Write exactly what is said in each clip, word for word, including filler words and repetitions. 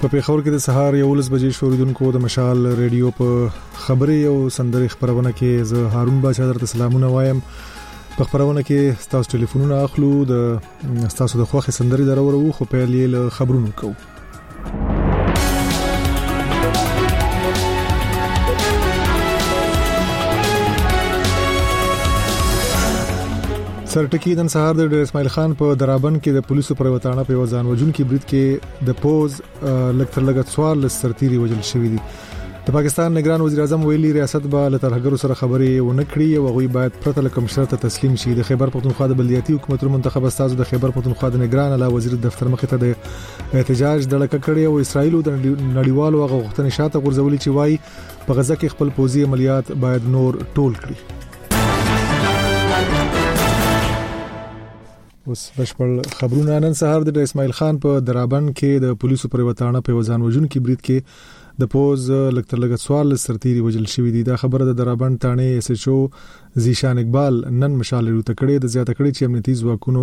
په پیښور کې د سهار یولس بجې شوریدونکو د مشال ریډیو په خبري او سندري خبرونه کې زه هارون بچا درته سلامونه وایم. په خبرونه کې تاسو ټلیفونونه اخلو د تاسو د خوخه سندري درورو خو په لیل خبرونه کوو. سرټکی نن سهار د اسماعیل خان په درابن کې د پولیسو پر وټانه په وزن وجون کې برید کې د پوز لکتر لګت سوال سرتيري وجل شوې دي. د پاکستان نگران وزیر اعظم ویلي ریاست به له ترهګرو سره خبرې ونه کړي او غوي باید پرته لکم شرط تسلیم شي. د خیبر پختونخوا د بلدیاتي حکومت منتخب استاد د خیبر پختونخوا د نگران اعلی وزیر دفتر مخ ته د احتجاج دړه کړی او اسرایل د نړیوالو غوښتنې شاته غورځولي چې وای په غزه کې خپل پوزي عملیات باید نور ټول کړي. اوس بشپړ خبرونه. نن سهار د اسماعیل خان په درابن کې د پولیسو پر وټانه په وزن وجون کې برید کې د پوز لکتر لګت سوال سرتيري وجل شوې دي. دا خبره د درابن ټانې اس ایچ او زیشان اقبال نن مشال لري ته کړي د زیاته کړي چې امنیتي ځواکونو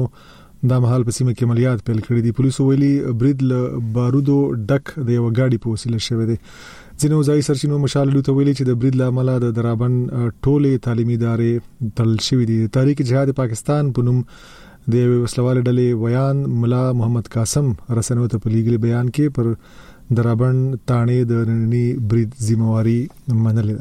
د محل په سیمه کې عملیات پیل کړي دي. پولیسو ویلي برید له بارودو ډک د یو غاډي په وسیله شوې دي. ځینو ځای سرچینو مشال لري ته ویلي چې د برید له عمله د درابن ټوله تعلیمي ادارې تل شوې دي. تحریک جهاد پاکستان په نوم د وسلوال ډلې ویان ملا محمد قاسم رسنیو ته په لیګل بیان کې پر درابن تانې د نننی برید ذمہواری منلې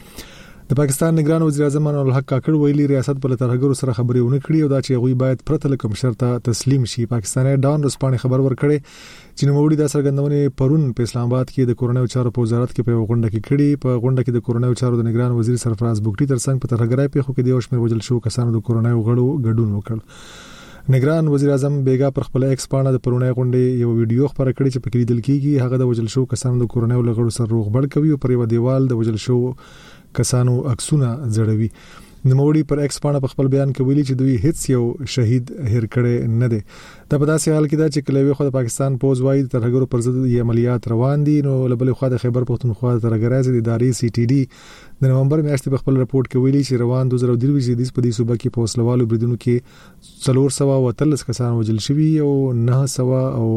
ده. د پاکستان نگران وزیر اعظم انور الحق کاکړ ویلي ریاست په ترهګرو سره خبرې ونه کړي او دا چې غوي باید پرته لکم شرط تسلیم شي. پاکستاني ډان رسپانې خبر ورکړي چې نوموړي د سرګندونې پرون په اسلام آباد کې د کورونایي چارو په وزارت کې په غونډه کې کړي. په غونډه کې د کورونایي چارو د نگران وزیر سرفراز بوګټي ترڅنګ په ترهګرای په خو کې د اوشمیر وجل شو کسانو د کورونایي غړو ګډون وکړ. نگران وزیر اعظم بیگا پر خپل ایکس پاڼه د پرونای غونډې یو ویډیو خبره کړې چې پکې لیدل کېږي هغه د وجل شو کسانو د کورونایي لغړو سره روغ بړ کوي او پر یو دیوال د وجل شو کسانو عکسونه ځړوي. نوموړي پر ایکس پاڼه په خپل بیان کې ویلي چې دوی هیڅ یو شهید هیر کړي نه دي. دا په داسې حال کې دا چې کلوي خو د پاکستان پوز وایي ترهګرو پر ضد یې عملیات روان دي. نو لبل خو د خیبر پختونخوا د ترهګرای د ادارې سی ټي ډي د نومبر میاشتې په خپل رپورت کې ویلي چې روان دوه زره درویشت د په دې صوبه کې په وسلوالو بریدونو کې څلور سوه او اتلس کسان وژل شوي او نه سوه او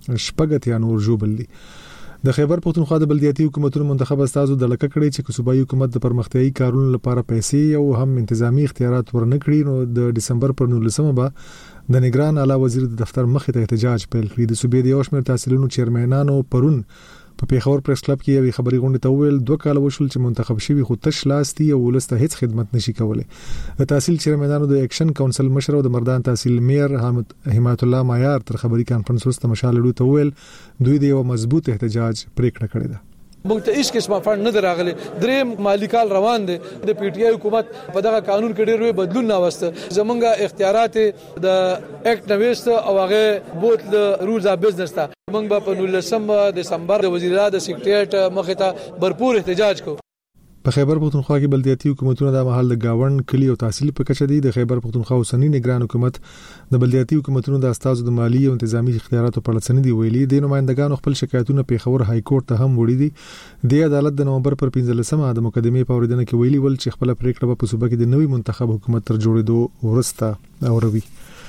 شپږ اتیا نور ژوبل دي. د خیبر پختونخوا د بلدیاتي حکومتونو منتخب استادو د لکه کړي چې صوبایي حکومت د پرمختیايي کارونو لپاره پیسې او هم انتظامی اختیارات ورنکړي. نو د دسمبر پر نولسمه به د نگران اعلی وزیر د دفتر مخ ته احتجاج پیل کړی. د صوبې د اوشمیر تحصیلونو چیرمنانو پرون په پیښور پریس کلب کې یو خبري غونډه ته ویل دوه کال وشول چې منتخب شوی خو تش لاستي او ولسته هیڅ خدمت نشي کولای. د تحصیل چیرمنانو د اکشن کونسل مشر او د مردان تحصیل میر حامد حمایت الله مایار تر خبري کانفرنس وروسته مشال لري ته ویل دوی د یو مضبوط احتجاج پریکړه کړې ده. موږ ته هیڅ قسمه فند نه دراغلي. درې مالیکال روان دي. د پی ټی آی حکومت په دغه قانون کې ډېر بدلون نه وسته. زمونږه اختیارات د اکټ نويست او هغه بوت د رولز اف بزنس ته موږ په نولسم دسمبر د وزیرانو د سیکریټریټ مخه ته भरपूर احتجاج کو. په خیبر پختونخوا کې بلدیاتي حکومتونه د محل د گاوند کلی او تحصیل په کچه دي. د خیبر پختونخوا اوسنی نگران حکومت د بلدیاتي حکومتونو د استازو د مالی او انتظامی اختیاراتو په اړه سندې ویلي. د نمائندګانو خپل شکایتونه پیښور های کورټ ته هم وړي دي. د عدالت د نومبر پر پنځلسمه د مقدمې په اوریدنه کې ویلي ول چې خپل پریکړه په صوبه کې د نوي منتخب حکومت تر جوړېدو ورسته اوروي.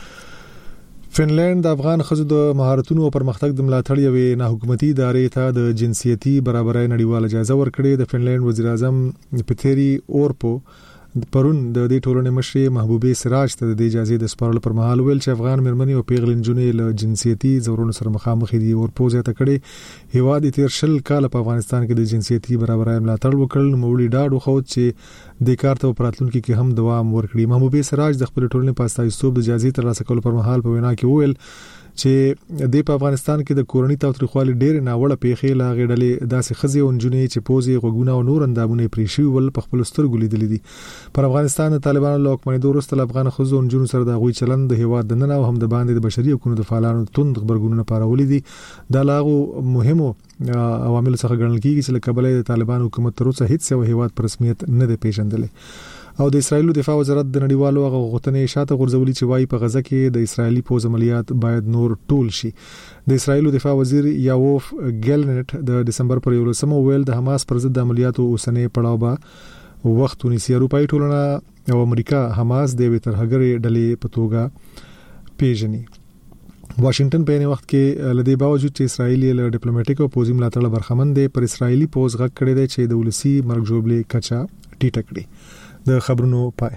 فنلند د افغان خزو د مهارتونو او پرمختګ د ملاتړ یوې نه حکومتي ادارې ته د جنسيتي برابرۍ نړیواله جایزه ورکړې. د فنلند وزیر اعظم پتری اورپو پرون د دې ټولنې مشر محبوبه سراج ته د اجازه د سپارلو پر مهال ویل چې افغان مرمنې او پیغلې نجونې له جنسيتي زورونو سره مخامخ دي. اورپو ته کړي هیواد تیر شل کال په افغانستان کې د جنسيتي برابرۍ ملاتړ وکړ. نو مولي ډاډ خو چې د کار ته پراتلونکو کې هم دوام ورکړي. محبوبه سراج د خپل ټولنې په استازیتوب د اجازه ترلاسه کولو پر مهال په وینا کې ویل چې د په افغانستان کې د کورونی تاوتریخوالي ډېر ناوړه پیښې لا غړلې داسې خزي او انجونې چې پوزي غوګونه او نور اندامونه پریشي ول په خپل سترګو لیدل دي. پر افغانستان د طالبانو له حکومت وروسته افغان خزو او انجونو سره د غوي چلند د هیواد د نن او هم د باندې د بشري حقوقو د فعالانو توند خبرګونونه پارولې دي. دا لاغو مهمو عوامل څخه ګڼل کیږي چې له قبل د طالبان حکومت تر اوسه هیڅ یو هیواد پر رسمیت نه دی پیژندل. او د اسرایل دفاع وزارت د نړیوالو غوښتنې شاته غورځولي چې وايي په غزه کې د اسرایلی پوز عملیات باید نور ټول شي. د اسرایل دفاع وزیر یاوف ګلنټ د دسمبر پر یولسمه ویل د حماس پر ضد عملیاتو اوسنۍ پړاو به وخت ونیسي. اروپאי ټولنه او امریکا حماس د وترهګر ډلې په توګه پیژني. واشنگټن په یوه وخت کې لدی باوجود چې اسرائیل له ډیپلوماټیک او پوزي ملاتړ برخمن دی پر اسرائیلی پوز غږ کړی دی چې د ولسی مرګ جوړبلې کچا ټیټه کړي. د خبرونو پای.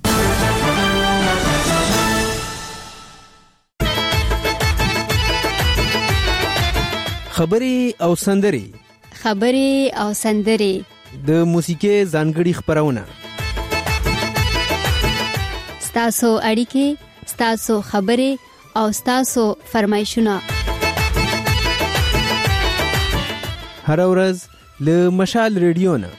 خبري او سندري خبري او سندري د موسیقي ځانګړي خبرونه ستاسو اړیکې ستاسو خبري او ستاسو فرمایشونه هر ورځ له مشال ریډیو نه.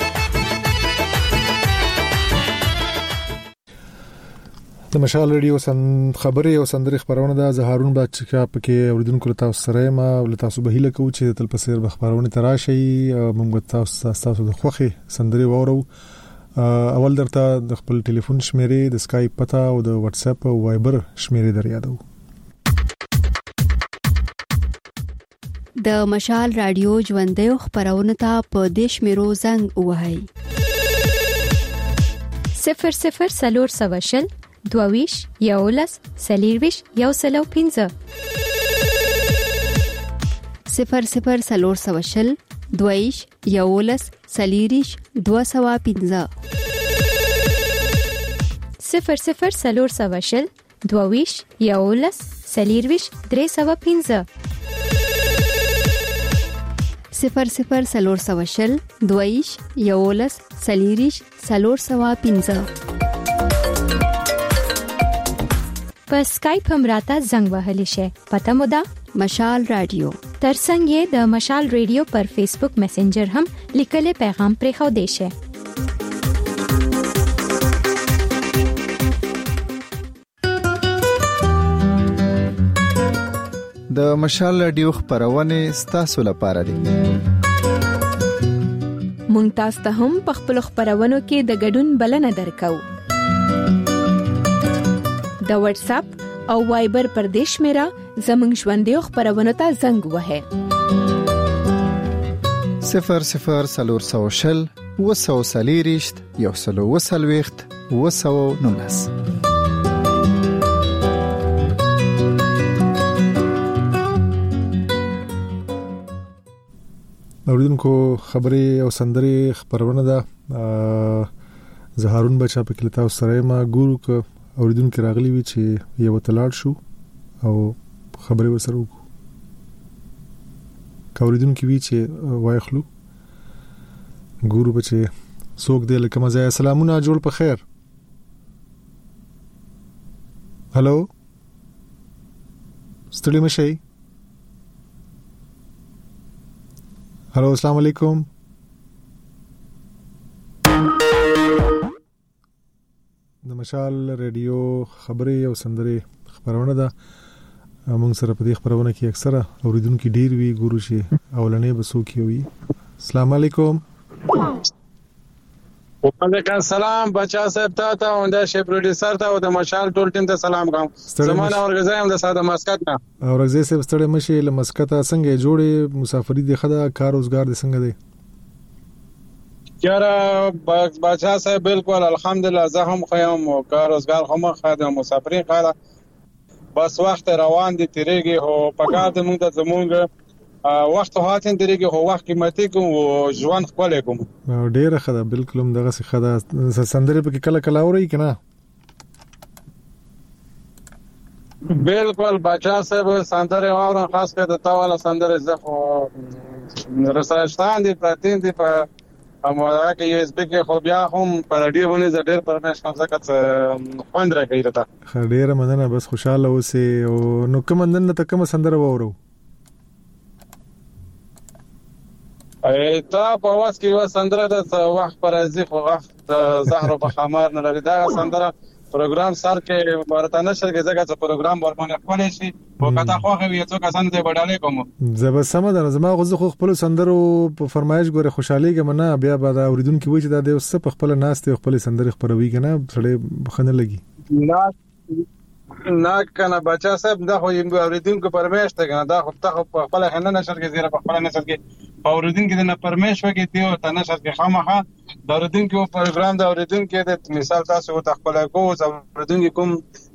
د مشال ریډیو سن خبري او سندري خبرونه د زهارون بچا پکې اوریدونکو له تاسو سره ما له تاسو به هیله کوم چې تل پسیر خبرونه تراشي موږ تاسو تاسو د خوخي سندري وورو. اول درته د خپل ټلیفون شمیرې د اسکایپ پتا او د واتس اپ او وایبر شمیرې در یادو. د مشال رادیو ژوندۍ خبرونه ته په دیش میرو زنګ وهاي صفر صفر سلور سواشل دوویش یولس سلیرویش یو سلو پینځه صفر صفر سلور سواشل دوویش یولس سلیریش دو سوا پینځه صفر صفر سلور سواشل دوویش یولس سلیرویش درې سوا پینځه صفر صفر سلور سواشل دوویش یولس سلیریش سلور سوا پینځه. په اسکایپ هم راته زنګ وهلی شي. پته مو ده مشال رادیو. ترڅنګ یې د مشال ریډیو پر فیسبوک میسنجر هم لیکل پیغام پرې خو دی شي. د مشال رادیو خبرونه ستاسو لپاره دي. مونږ تاسو ته هم په خپل خبرونو کې د ګډون بلنه درکو. د واتس اپ او وایبر پر دیش میرا زمنګ ژوندۍ خبرونه ته زنګ وهه صفر صفر سلور سوشل وسو سلیریشت یو سلو وسلويخت وسو نولس. اوریدونکو خبري او سندري خبرونه ده زهارون بچا په کلیتا سره ما ګورو ک اوریدونکو راغلی وی چې یو تلاړ شو او خبري وسره وکړو. اوریدونکو وی چې وایخلو ګورو بچي څوک دې لکه مزه. سلامونه جوړ په خیر. هالو ستړي مشي. هالو السلام علیکم. د مشال ریډیو خبري او سندري خبرونه ده. موږ سره په دې خبرونه کې اکثره اوریدونکو ډیر وی ګورو شي اولنې بسو کې وی. السلام علیکم. وعلیکم السلام بچا صاحب ته ته او د شی پروډوسر ته او د مشال ټول ټیم ته سلام کوم. زمانه اورګزایم د ساده مسکت نه اورګزې سه ستړي مشي له مسکت څنګه جوړې مسافری دی خدا کار روزګار دی څنګه دی؟ یاره بچا صاحب بالکل الحمدلله زه هم خیم او کار روزګار هم خاله مسافرین خاله بس وخت روان دي تیریږي او پکار د موږ د زمونږ وخت هاتین درېږي هو وخت قیمتي کوم او ژوند خپل کوم. ډیره خدا بالکل هم دغه څه خدا سندره په کله کله اوري کنه. بالکل بچا صاحب سندره اورم خاص کر د تاواله سندره زه خو رساشتان دي پرتین دي په امواره کې یو اس بي کې خو بیا هم په رادیو باندې زړه پرمېش کوم څه خوند راکې راته. ډیره مننه بس خوشاله اوسې او نو کوم نن ته کوم سندره وورو؟ تا په واس کې و سندره د وخت پر ازي خو وخت زهر په خمار نه لري دا سندره پروګرام سر کې ورته نشر کې ځکه چې پروګرام ورمنه کولې شي او کته خو غوي څو کسان دې وډالې کوم. زب سم ده زما غوځ خو خپل سندرو په فرمایش ګوره خوشحالي کې منه بیا بعد اوریدونکو وی چې دا د وسه په خپل ناس ته خپل سندري خبروي کنه سړی بخنه لګي. نه نه کنه بچا صاحب دا خو اوریدونکو پرمیش ته کنه دا خو ته په خپل خنه نشر کې زیره په خپل نشر کې اوریدونکو د پرمیش وکي دی او ته نشر کې خامخه د اوریدونکو پروګرام د اوریدونکو د مثال تاسو ته خپل کو اوریدونکو کوم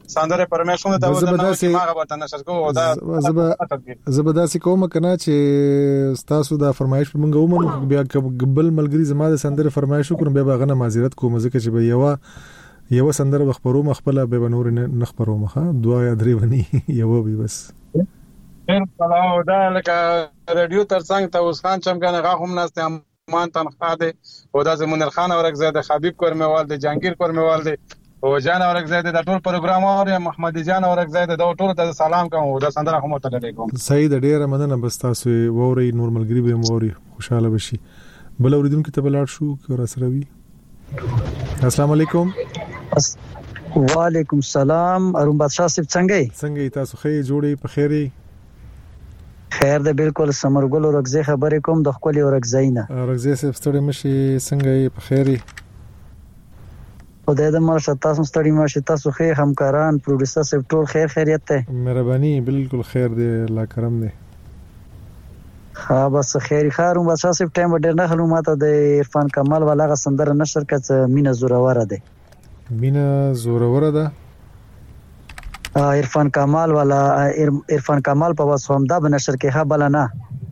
سندره پرمیشن ته ودانه چې ما غوته نشر کو دا زبرداسي کوم کنه چې تاسو دا فرمایش مونږ ومنو بیا قبل ملګری زما د سندره فرمایش وکړم بیا غنه معذرت کوم ځکه چې به یو یو سندره بخبرو مخبله به نور نه خبرو مخه دوا یا درې ونی یو به بس خیر کلاو دا لکه رادیو ترڅنګ ته اوس خان چمګنه غاخم نهسته مان تنخواه ده او دا زمونر خان اورکزاده خبیب کورمیوال ده جانگیر کورمیوال ده او جان اورکزاده د ټول پروګرام اور محمد جان اورکزاده دا ټول ته سلام کوم دا سندره هم ته علیکم سید ډیره مننه بس تاسو ووري نور ملګری به موري خوشاله بشي بل اوریدونکو ته بلاړ شو کور سره وی السلام علیکم وعلیکم السلام ارون بادشاہ صاحب څنګه څنګه تاسو خې جوړې په خیري خیر ده بالکل سمرګل اورکزې خبرې کوم د خپل اورکزینه اورکزې صاحب ستړي مشي څنګه په خیري خدای دې ماشه تاسو ستړي ماشه تاسو خې همکاران پروډوسر صاحب ټول خیر خیریت ته مهرباني بالکل خیر دی الله کرم دی ها بس خیر خارون بادشاہ صاحب ټایم ډیر نه خلو ماته د عرفان کمال والا غ سندره نشر کړه مینا زوروره ده مینا زوروره ده عرفان کمال والا عرفان کمال په واسو هم دا بنشر کې ها بل نه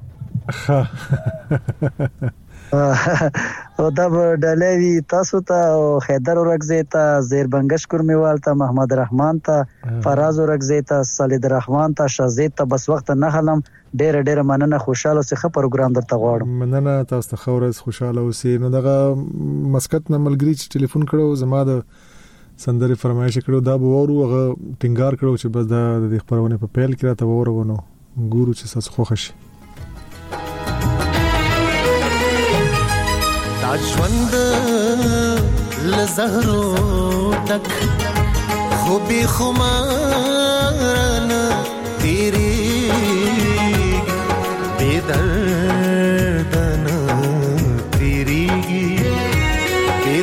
او دا ډلوي تاسو ته خیدر اورکزې ته زیر بنگش کورمیوال ته محمد رحمان ته فراز اورکزې ته صالح رحمان ته شازید ته بس وخت نه خلم ډېر ډېر مننه خوشاله سه پروګرام درته غواړم مننه تاسو ته خورز خوشاله اوسئ نو دغه مسکت نه ملګری چې ټلیفون کړو زما د سندره فرمایش کړو دا به ورو هغه ټینګار کړو چې بس د خبرونه په پیل کې راته ورونه ګورو چې تاسو خوښ شي دا ژوند لزهرو تک خو به خمارن تیری بے دردن تیری بے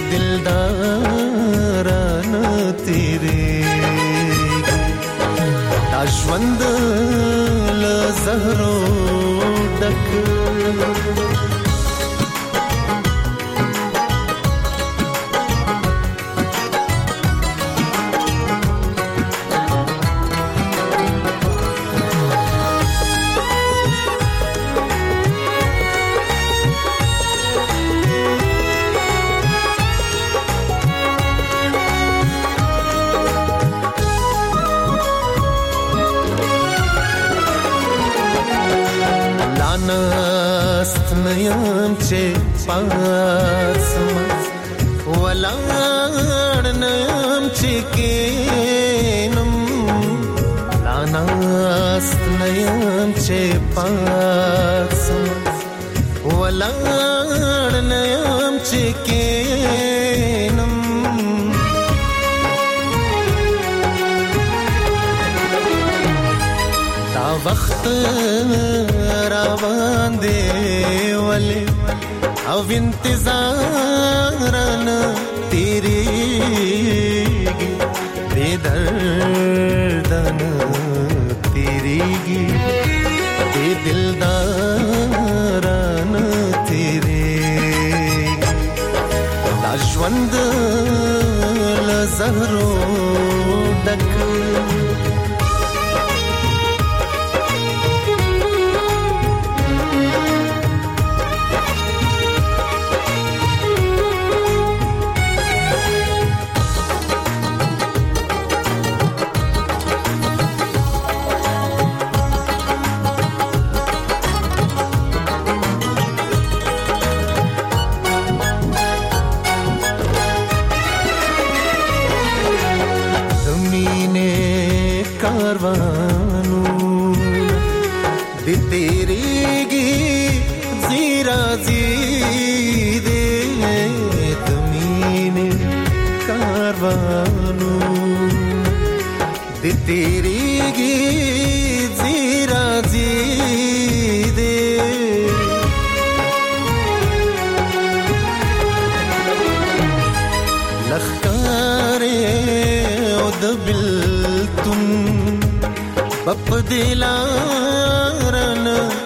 دلدارن تیری دا ژوند لزهرو تک نست نیم چه پاسم ولار نیم چه کینم لانست نیم چه پاسم ولار نیم چه کینم تا وقت روان دی ولی او انتظارن تیریگی بے دردن تیریگی بے دلدارن تیریگی دا ژوند لزهرو ډک दिलारन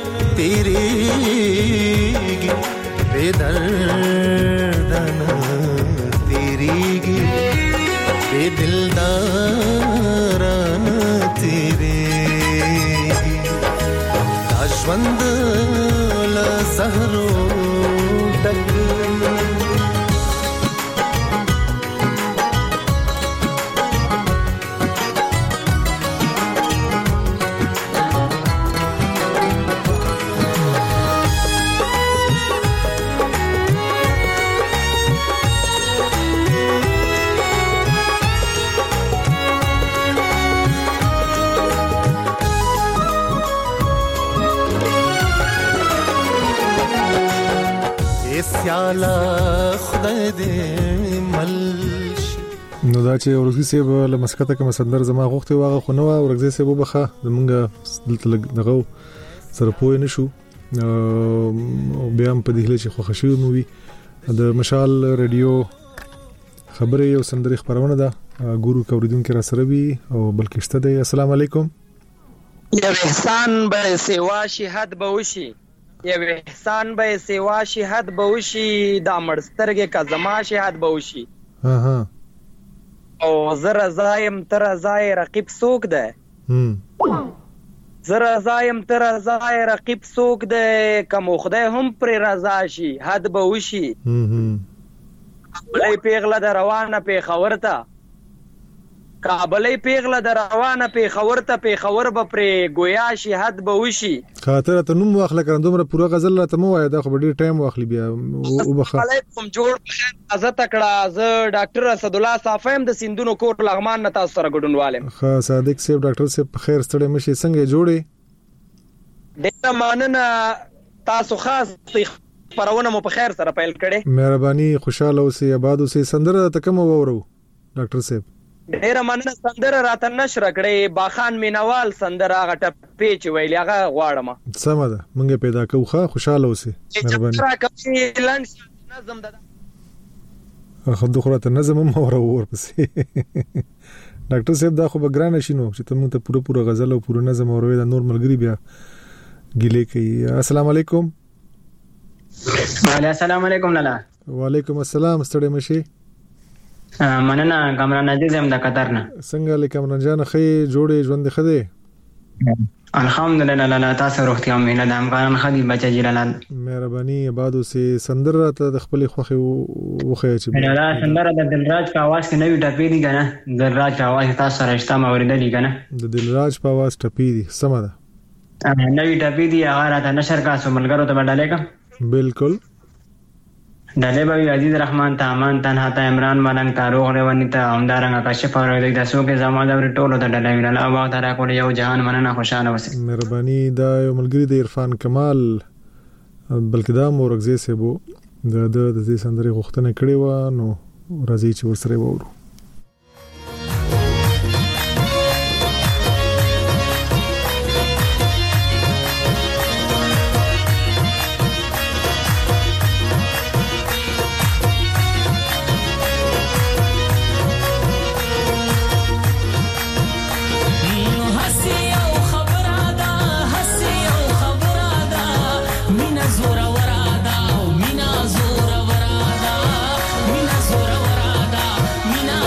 तेरीगी बे दर्दन तेरीगी बे दिलदार والا خدای دې ملش نو دا چې ورغزي سیب له مسکته کوم سندر زما غوښته واغه خو نو ورغزي سیب وبخه زمونږ دلته دغه سره پوه نه شو بیا هم په دې چې خو خشي مو وي د مشال رادیو خبره یو سندري خبرونه ده ګورو کوریدونکو را سره وي او بلکې شته دی. السلام علیکم. یو احسان به سیوا شهادت به وشي یو احسان به سیوا شهادت به وشي دا مړسترګه کا زما شهادت به وشي ها ها او زره زایم تر زای رقیب سوق ده هم زره زایم تر زای رقیب سوق ده کوم خدای هم پر رضا شي حد به وشي هم هم بلې پیغله د روانه په خبرته کابلې پیغله د روانه په خبرته په خبر به پر گویا شي حد به وشي خاطر ته نوم واخله کړم دومره پوره غزل ته مو وای دا خو ډیر ټایم واخلي بیا او بخا علیکم جوړ ازه تکړه ز ډاکټر اسد الله صافیم د سیندونو کوټ لغمان نه تاسو سره ګډونوالم خا صادق صاحب ډاکټر صاحب په خیر ستړي مشي څنګه جوړي ډیر ماننه تاسو خاص پرونه مو په خیر سره پیل کړي مهرباني خوشاله اوسئ آباد اوسئ سندره ته کوم وورو ډاکټر صاحب ډیر مننه سندره راته نشر کړي باخان مینوال سندره غټه پیچ ویل هغه غواړم سم ده مونږه پیدا کوخه خوشاله اوسئ مهرباني را کوي لنډ نظم ده خو دغه ته نظم مو ور ور پسې ډاکټر صاحب دا خو بګران شینو چې ته مونږ ته پوره پوره غزل او پوره نظم اوروي دا نور ملګری بیا ګیلې کوي. السلام علیکم. وعلیکم السلام علیکم لالا. وعلیکم السلام ستړي مشي. مننه کامران عزیز هم د قطر نه. څنګه له کامران جان خې جوړې ژوند خده؟ الحمدلله لالا تاسو روغتیا مینه د امکان خدي بچا جلال. مهرباني آبادو سي سندره ته د خپل خوخي وخه چې لالا سندره د دلراج په आवाज کې نوې ټپې دي کنه دلراج په आवाज تاسو سره شته ما ورېدلې کنه د دلراج په आवाज ټپې دي سم ده نوې ټپې دي هغه راته نشر کا سو ملګرو ته بدلې کا بالکل دله به عزیز رحمان ته امان تنها ته عمران ملنګ ته روغ رواني ته همدارنګه کشف اورې د سو کې زماده ور ټولو ته ډله ویل الله تعالی کول یو جهان مننه خوشاله اوسئ. مهرباني دا یو ملګری د عرفان کمال بلکې دا مورغزي سیبو د د د سندري غوښتنه کړې و نو راځي چې ورسره وورو. Mina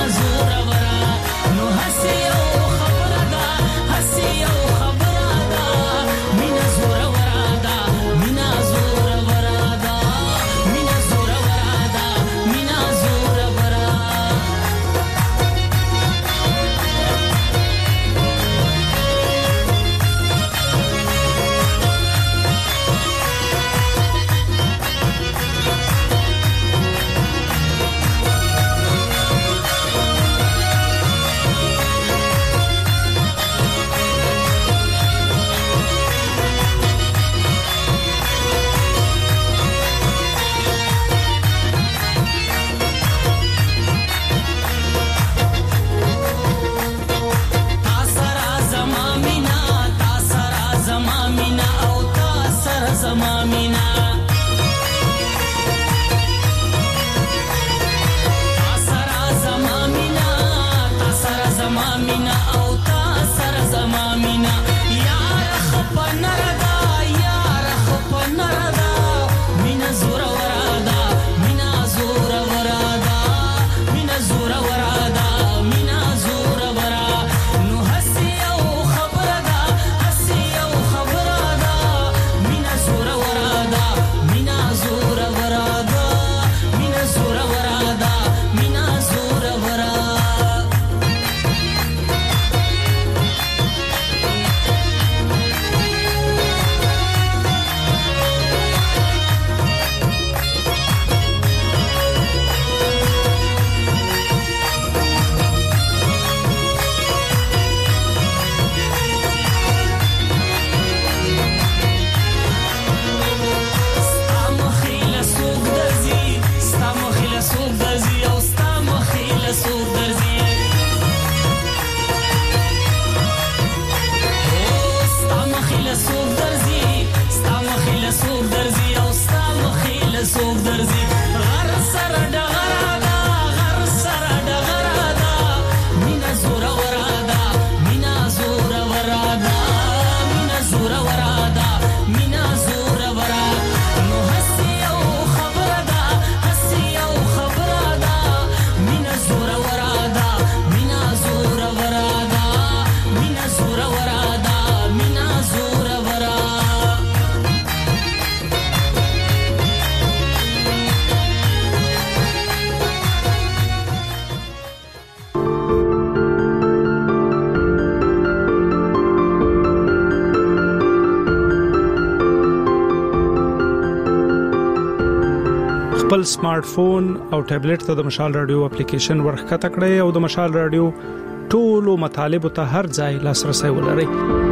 خپل سمارټ فون او ټابلیټ ته د مشال رادیو اپلیکیشن ورخکته کړئ او د مشال رادیو ټولو مطالبه ته هر ځای لاسرسي ولرئ.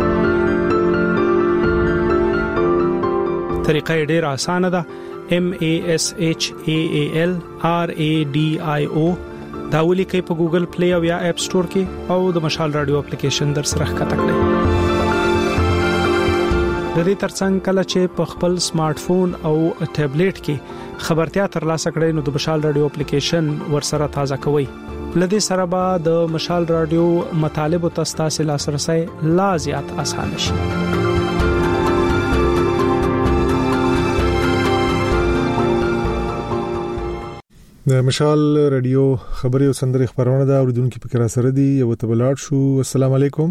طریقه ډېره اسانه ده. M A S H A A L R A D I O دا ولیکئ په ګوګل پلی او یا اپ سٹور کې او د مشال رادیو اپلیکیشن در سره ښکته کړئ. د دې ترڅنګ کله چې په خپل سمارټ فون او ټابلیټ کې خبرتیا ترلاسه کړئ نو د مشال رادیو اپلیکیشن ورسره تازه کوئ. لدې سره به د مشال رادیو مطالب او تاسو لاسرسي لا زیات آسان شي. د مشال رادیو خبري او سندري خبرونه دا اوریدونکو په کرا سره دي. یو ته بلاړ شو. السلام علیکم.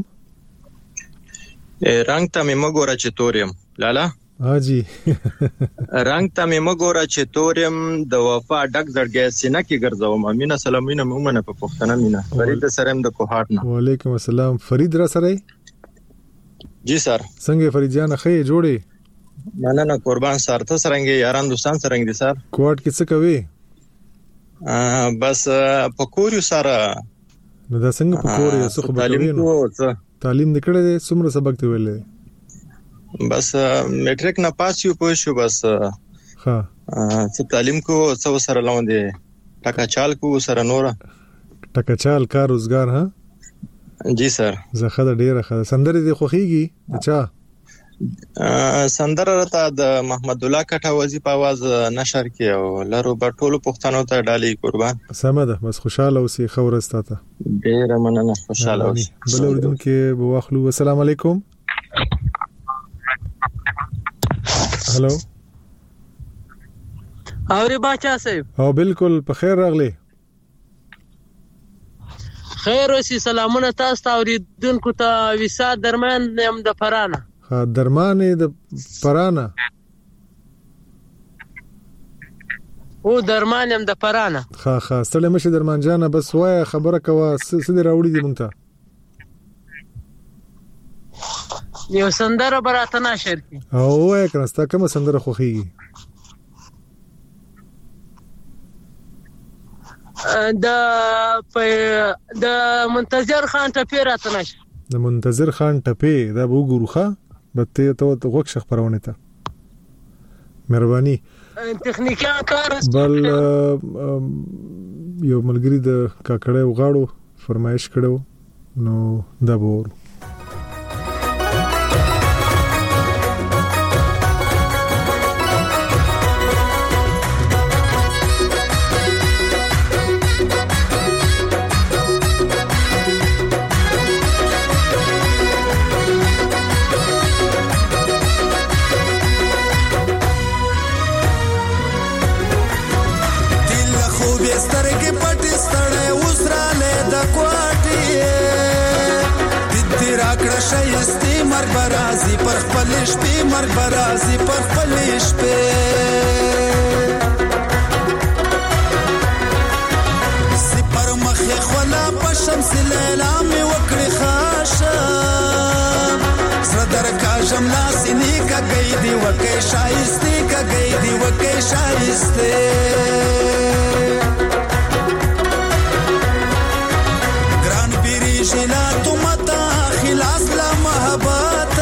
رنگ ته مې مګوره چې توریم لالا حاجی رنگ ته مې مګوره چې توریم د وفا ډک زړګي سینه کې ګرځوم. امینه سلامونه مومنه په پښتنه مینا. فرید سرم د کوهاټ نه. وعلیکم السلام. فرید را سره جی سر. څنګه فرید جان خې جوړې؟ مننه قربان سر. ته سرنګي یاران دوستان سرنګ دي سر. کوټ کې څه کوي؟ بس پکوري سره. نو دا څنګه پکوري څه خو تعلیم تعلیم نکړې څومره سبق ته ویلې؟ بس میټریک نه پاس یو پوه شو. بس ها څه تعلیم کو څو سره لاندې ټکا چال کو سره نور ټکا چال کار روزګار. ها جی سر. زخه د ډیره خه سندري دی خوخيږي. اچھا سندره راته د محمد الله کټه وزي په आवाज نشر کې او لارو بټولو پښتنو ته ډالي قربان. سمه ده. بس خوشاله اوسې خورسته ته. ډیر مننه. خوشاله اوسې. بل اوریدونکو به واخلو. السلام علیکم. هالو اوري باچا صاحب. او بالکل په خیر راغلی. خیر اوسې. سلامونه تاسو ته اوریدونکو ته. وسا درمان هم د فرانه درمانې د پرانه او درمان هم د پرانه. ها ها ستړي مشه درمان جانه. بس وای خبره کوا سدي راوړي دي مونږ ته. یو سندره براته نشر کی او وای کرستا کوم سندره خوخيږي؟ د د منتظر خان ټپی راته نشر. د منتظر خان ټپی دا به وګورخه. بته ته ته وښه خبرونه ته مهرباني. تخنیکي کار بل یو ملګری د کاکړې وغاړو فرمایش کړو نو دا بور. شایسته مرګ برازي پر خپل شپې مرګ برازي پر خپل شپې سپر مخه خلا په شمس لیلا می وکړي خاشه سره درکا جملا سینې کا گئی دی وکي شایسته کا گئی دی وکي شایسته ګران پیری شلا تمتا خلاص لا محبت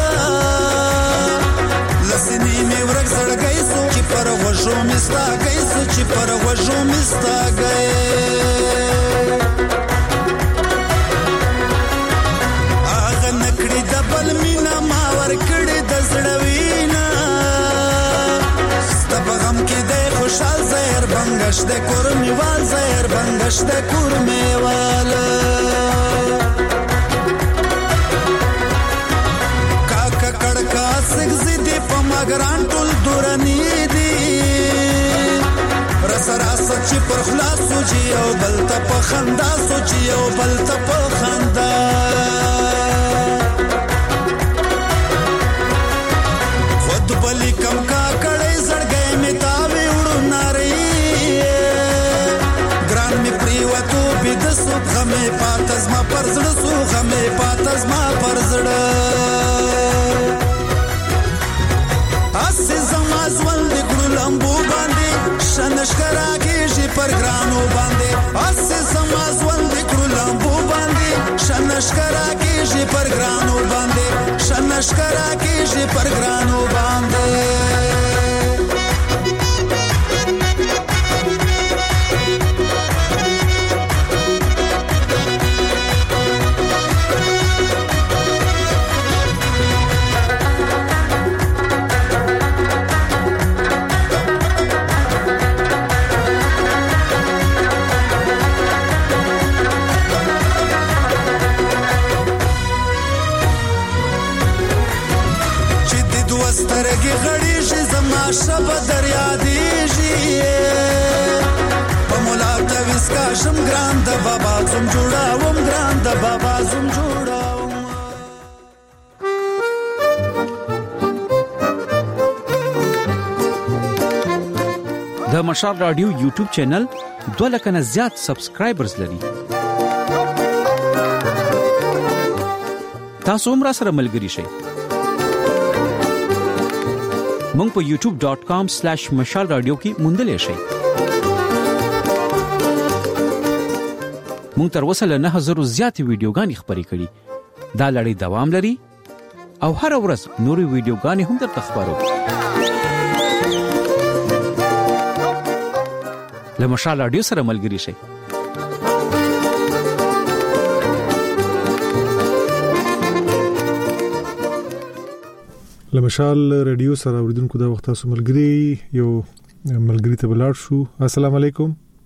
لسنی می ورک زړګي سو چې پر وژو مستا گئی سو چې پر وژو مستا گئی اغه نکړي د بل مینا ما ور کړي د زړوینا ستبغم کې د خوشحال زهر بنگش د کورمي وال زهر بنگش د کورمي وال سګزي دی په ماګران ټول دورانی دی رس راس چې پر خلاص سوجي او بل ته په خندا سوجي او بل ته په خندا خود بلی کم کا کړي زړګي می تاوي وړو ناري ګران می پریوتو بيد سو غمه پاتز ما پرزړ سو غمه پاتز ما پرزړ زما زول د ګړو لمبو باندې شن شنشکرا کیږي پر ګرانو باندې اسه سما ژوند کړو لمبو باندې شنشکرا کیږي پر ګرانو باندې شنشکرا کیږي پر ګرانو باندې سترګې غړېږي زما شبه دریا دیږي په مولا تعویز کاشم ګران د بابا زم جوړاوم ګران د بابا زم جوړاوم. د مشال رادیو یوټیوب چینل دوه لک نه زیات سبسکرایبرز لري. تاسو هم را سره ملګري شئ. مونږ په یوټیوب ډاٹ کام سلیش مشال رادیو کې موندلې شئ. مونږ تر اوسه له نه هزارو زیاتې ویډیوګانې خپرې کړي. دا لړۍ دوام لري او هر ورځ نورې ویډیوګانې هم درته خپرو. له مشال رادیو سره ملګري شئ. لمشال رادیو سره اوریدونکو دا وخت تاسو ملګری یو ملګری ته بلاړ شو. السلام علیکم.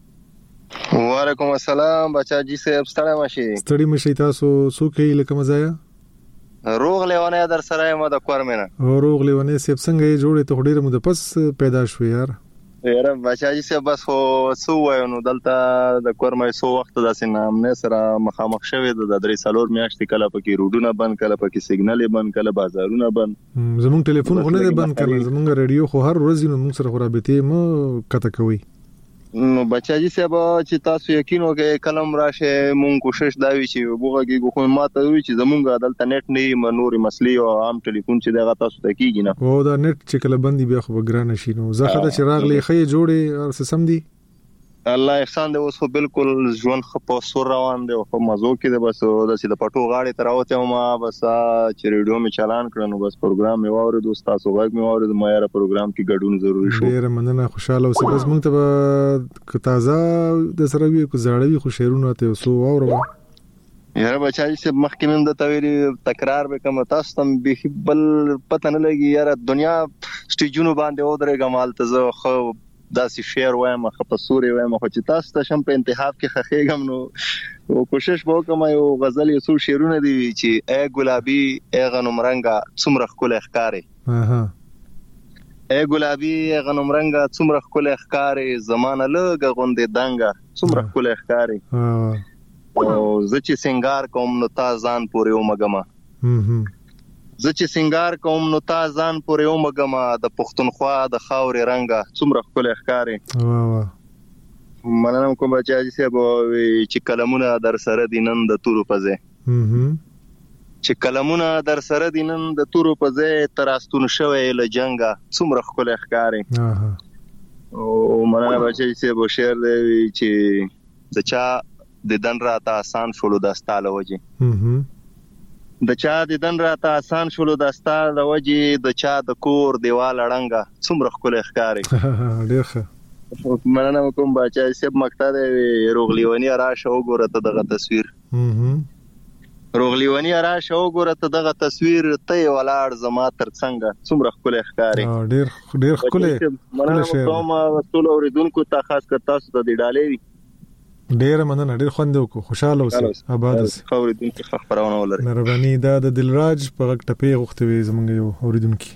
وعلیکم السلام بچا جی صاحب ستړی مشي. ستړی مشي تاسو څوک یې لکه مزایا؟ روغ لیوانه در سره ما د کورمنه. او روغ لیوانه سیب څنګه یې جوړې ته ډیره مده پس پیدا شو یار. یاره بچا جی صاحب بس خو سو وایو نو دلته د کورمای سو وخت داسې نامنه سره مخامخ شوی د درې سالور میاشتې کله پکې روډونه بند کله پکې سیګنال بند کله بازارونه بند. زموږ ټلیفون غو نه بند کړل زموږ رادیو خو هر ورځ نو موږ سره خرابته مو کته کوي. نو بچا جی صاحب چې تاسو یقین وکړئ کلم راشه مونږ کوشش دا وی چې وګورئ خو ماته وی چې زمونږ دلته نت نه منوري مسلې او عام ټلیفون چې دغه تاسو ته کیږي نه او دا نت چې کله بندي بیا خو ګران شي نو زه خدای چې راغلی خې جوړې او سم دي الله احسان دی اوس خو بالکل ژوند خو سور روان دی او په مزو کې دی بس د سیده پټو غاړې تر اوته ما بس چې ریډیو می چالان کړنو بس پروګرام می واورې دوست تاسو غوږ می واورې ما یاره پروګرام کې ګډون ضروری شو. ډیر مننه خوشاله اوسې بس مونږ ته تازه د سره وی کو زړوي خو شعرونه ته وسو واورو. یاره بچای چې مخکې من د تویری تکرار به کوم تاسو تم به بل پته نه لګي یاره دنیا سټیجونو باندې او درې ګمال ته زه خو داسې شعر وایم خو په سوري وایم خو چې تاسو ته شم په انتخاب کې خخېګم نو او کوشش وکم یو غزل یو څو شعرونه دي چې اے ګلابي اے غنم رنگا څومره ښکلی ښکاري. اها اے ګلابي اے غنم رنگا څومره ښکلی ښکاري زمانه لګه غوندې دنګا څومره ښکلی ښکاري او زه چې سنگار کوم نو تا ځان پورې ومګما زه چې سنگار کوم نو تا ځان پورې ومګما د پښتونخوا د خاورې رنگا څومره ښکلی ښکاري. واه واه مننه کوم بچا چې صاحب چې کلمونه در سره دي نن د تورو پځه چې کلمونه در سره دي نن د تورو پځه تراستون شوی له جنگا څومره ښکلی ښکاري. او مننه بچا چې صاحب شعر دی چې د چا د دن راته آسان شولو داستا لوجه د چا د دن راته آسان شولو داستا لوجه د چا د کور دیوال اړنګا څومره ښکلی ښکاري. ډیر ښه مننه کوم بچا سیب مقطع دی روغلیونی راشه وګوره ته دغه تصویر روغلیونی راشه وګوره ته دغه تصویر ته ولاړ زما تر څنګه څومره ښکلی ښکاري. ډیر ډیر ښکلی مننه کوم ټول اوریدونکو ته خاص کر تاسو ته دی ډالې ډیر مننه ډیر خوند وکړو خوشاله اوسئ آباد اوسئ اوریدونکو خبرونه ولرئ. مهرباني دا د دلراج په غږ ټپې غوښتوي زمونږ یو اوریدونکو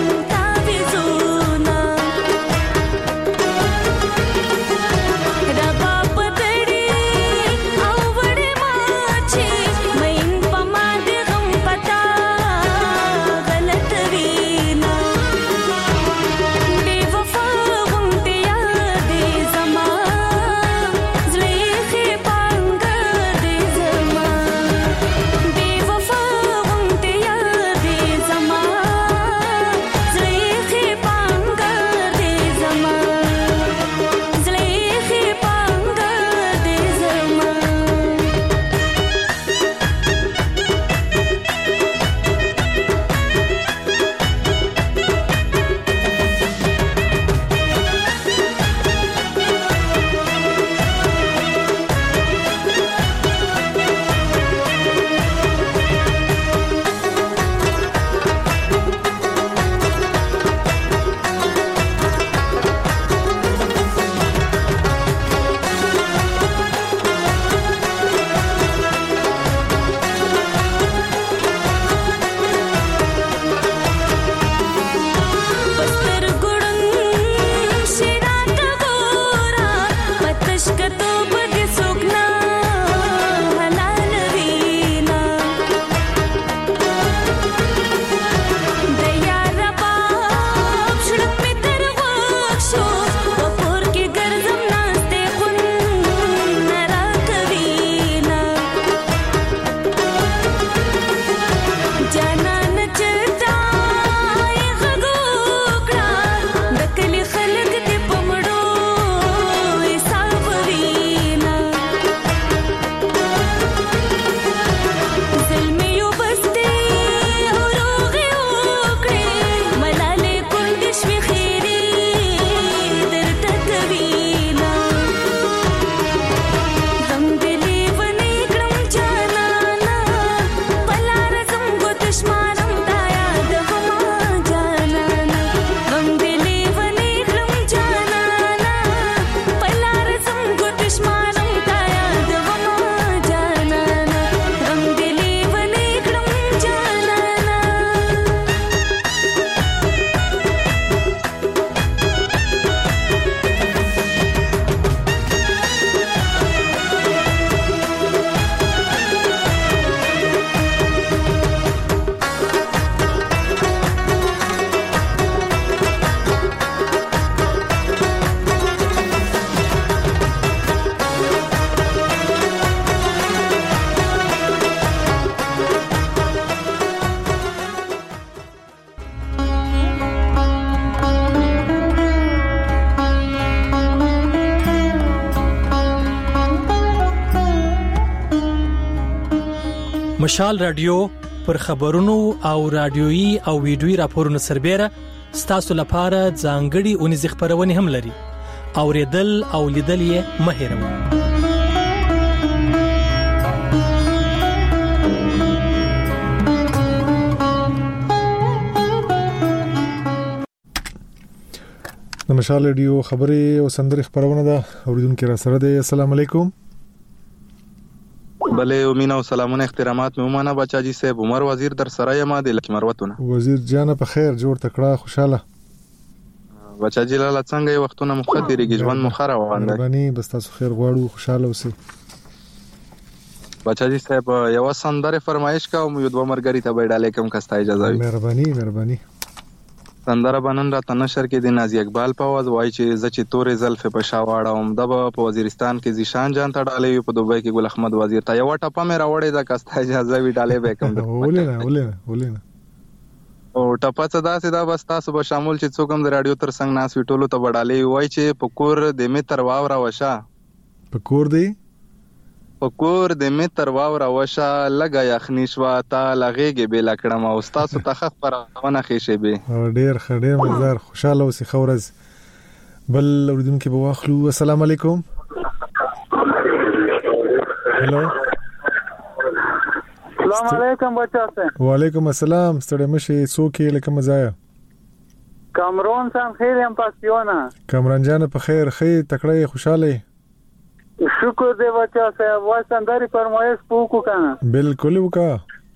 Da مشال رادیو پر خبرونو او رادیويي او ویډیويي راپورونو سربېره ستاسو لپاره ځانګړي اونیزې خبرونه هم لري. اوریدل او لیدل یې مه هېروئ. د مشال رادیو خبري او سندري خبرونه ده. اوریدونکو را سره ده. السلام علیکم. بله امینه او سلامونه احترامات مې ومنه بچاجي صاحب. عمر وزیر در سره یم د لکی مروتونه. وزیر جان په خیر جوړ تکړه خوشاله. بچاجي لاله څنګه یو وختونه مخدريږي ژوند مخره وانده. مهرباني بس تاسو خیر غواړو خوشاله اوسئ. بچاجي صاحب یو سندره فرمایش کوم یو دوه مرګري ته بیډاله کوم کستا اجازه وي. مهرباني مهرباني. سندره بنن را تنشر کې د نازي اقبال په आवाज وای چې ز چې تورې زلف په شاواړم د په وزیرستان کې زیشان جان ته ډالې په دوبۍ کې ګل احمد وزیر ته یو ټپه مې راوړې د کستا اجازه وی ډالې به کوم. ولینه ولینه ولینه او ټپه څه داسې دا بس تاسو به شامل چې څوک هم د رادیو تر څنګ ناس ویټولو ته وډالې وای چې پکور د متر واورا وشا پکور دی پکور د متر واورا وشا لګا یخنی شوا تا لغېږي به لکړم او تاسو ته خخ پر ونه خېشې به ډېر ډېر مزدار خوشاله اوسې خورز بل اوریدونکو به واخلو. السلام علیکم. هلو السلام علیکم بچا. وعلیکم السلام. ستړي مشي څوک لکه مزایا کامرون سم خیر یم پاسیونه. کامران جان په خیر خې تکړه خوشاله. شکر دې بچا صاحب. وای سندري فرمایش پوکو کنه. بالکل وکا.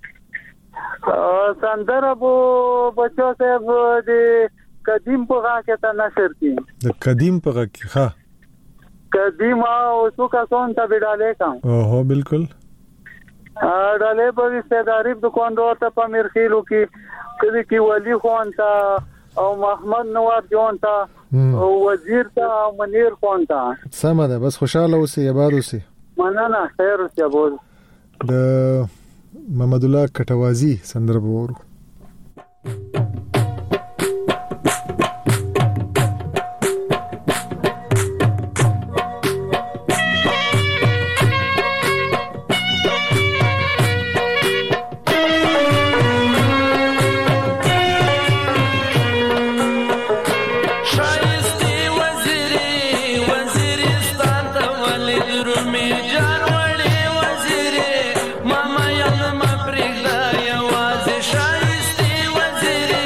سندره بو بچا صاحب دې قدیم په غاکه ته نشر کی. د قدیم په غاکه ها قدیم او څوک کون ته وډالې کام. اوه بالکل. ا ډالې په رشتہداري دکاندار ته په مرخیلو کې کله کې ولی خان ته او محمد نواب جون ته او وزیر ته او منیر خان ته. سمه ده بس خوشاله اوسئ آباد اوسئ. مننه خیر اوسئ. ابو د محمد الله کټوازی سندره وورو. Mama, young, my brig, I was a shy, stay was it.